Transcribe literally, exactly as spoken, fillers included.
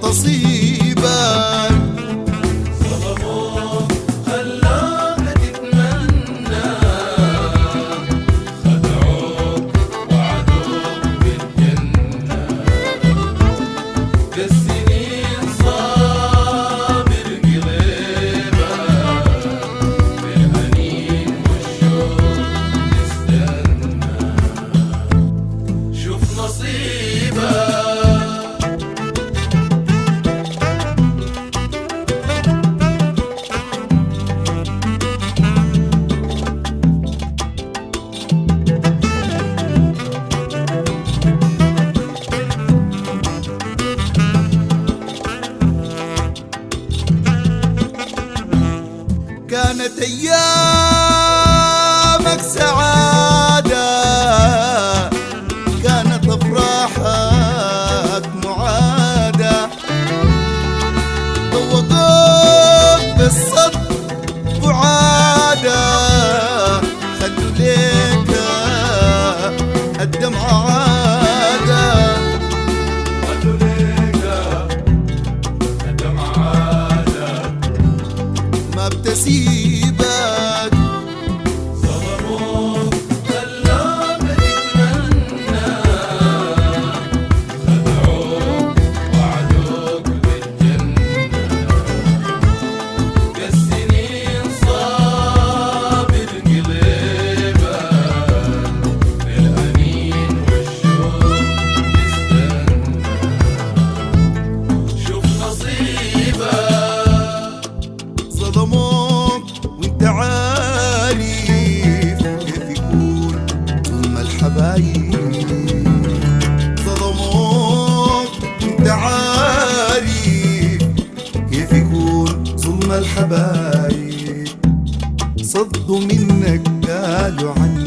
نصيبك. ظلموك خلاك تتمنى، خدعوك وعدوك بالجنة، بالسنين صابر قلبك، بالحنين والشوق تستنى. شوف نصيبك. كانت أيامك سعادة، كانت أفراحك معادة، ذوقوك بالصدق وعادة، خلوا ليك الدمعة عادة، خلوا ليك الدمعة عادة، ما بتسيبك. ظلموك خلاك تتمنى، خدعوك وعدوك بالجنة، بالسنين صابر قلبك، بالحنين والشوق تستنى. شوف نصيبك. ظلموك وانت عارف كيف يكون ظلم الحبايب، ظلموك وانت عارف كيف يكون ظلم الحبايب، صدوا منك قالوا عنك